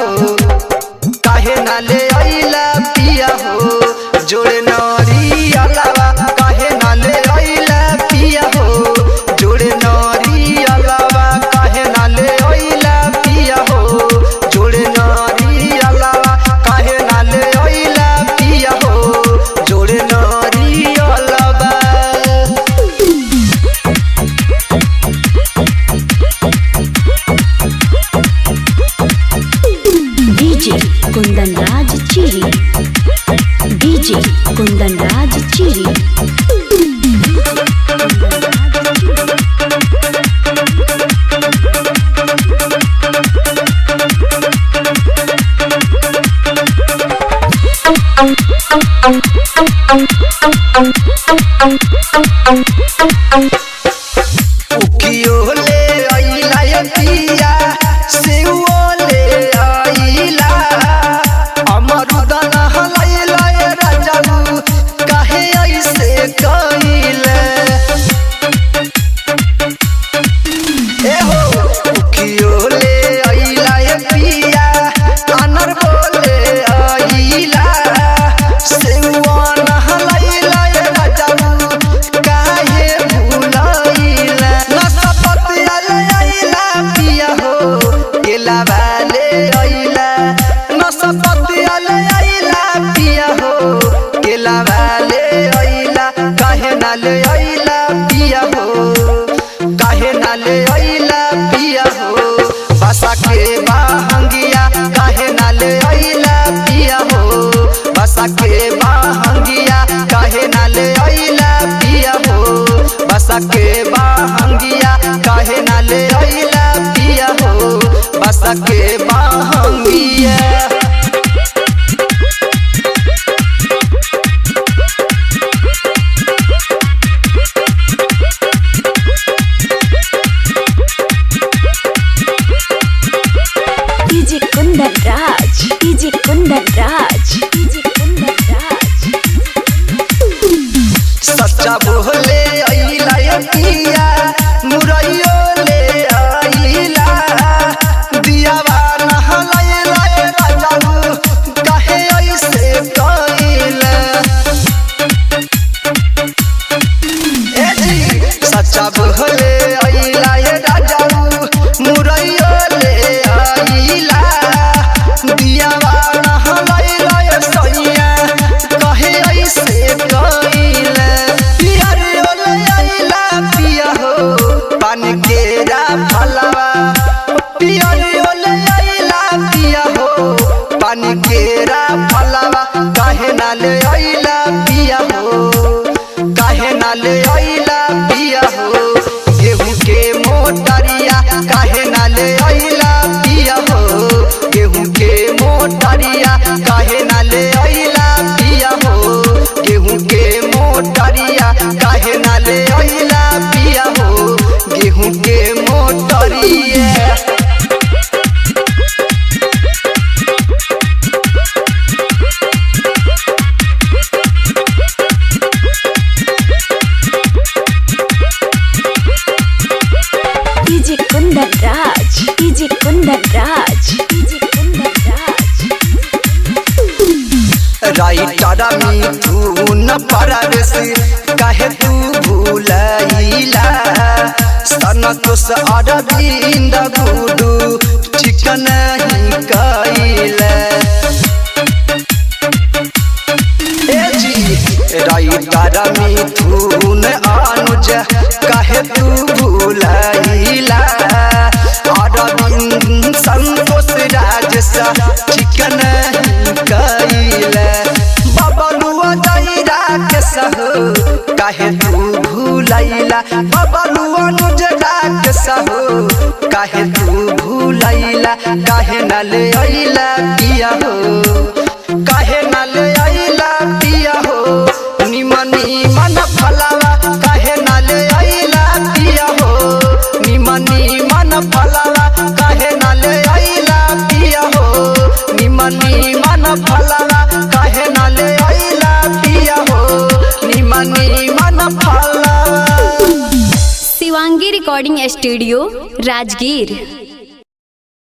हो काहे ना ले आइला पिया हो जोड़े नारी अलावा काहे ना ले आइला पिया हो जोड़े नारी अलावा काहे ना ले आइला पिया हो जोड़े नारी अलावा काहे ना ले आइला पिया हो जोड़े नारी अलावा। डीजे कुंदन राज चिरी, डीजे कुंदन राज चिरी। उकियो ले आइला ये पिया सेउओ ले आइला अमरुद नहलाइला ये राजाऊ काहे ऐसे कइले ए हो उकियो ले आइला ये पिया अनर बोले आइला सेउओ नहलाइला ये राजाऊ काहे भुलाइला नसपति आइला पिया हो केला वाले आइला नसपति आइला पिया हो केला वाले आइला काहे ना ले आइला पिया हो काहे ना ले आइला पिया हो बसा के बाहंगिया काहे ना ले आइला पिया हो बसा के बाहंगिया काहे ना ले आइला पिया हो बसा के बाहंगिया काहे ना ले आइला पिया हो बसा के बाहंगिया। DJ Kundan Raj, DJ Kundan Raj, DJ Kundan Raj. सच्चा बोले आइला ये पिया मुरैयो ले आइला दियावा नहलाइला ये राजाऊ काहे ऐसे कइले ए जी सच्चा बोले आइला ये राजाऊ मुरैयो ले आइला दियावा नहलाइला ये सैया काहे ऐसे कइले पिया रे ले आइला पिया हो पान केरा फलवा पिया रे ले आइला पिया हो पान केरा फलवा काहे ना ले आइला पिया हो काहे ना ले आइला पिया हो गेहूं के मोटरिया काहे ना ले आइला पिया हो गेहूं के मोटरिया काहे ना ले आइला पिया हो गेहूं के मोटरिया काहे ना ले आइला पिया हो गेहूं के मोटरिया। DJ Kundan Raj, DJ Kundan Raj, DJ Kundan Raj. राइटरा मिथुन परवेश काहे तू भूलैला सनतोष अरविंद गुडू चिकन ही कइले ए जी राइटरा मिथुन अनुज काहे तू भूलैला अरविंद संतोष राजेश चिकन ही कइले बबलुआ जईरा के सहो काहे तू भूलैला बबलुआ अनुजरा के सहो काहे तू भूलैला काहे ना ले आइला पिया हो काहे ना ले आइला पिया हो निमनी मन फलावा काहे ना ले आइला पिया हो निमनी मन फलावा काहे ना ले आइला पिया हो निमनी मन फलावा काहे ना ले आइला पिया हो निमनी मन फलावा। Shivangi recording studio Rajgir.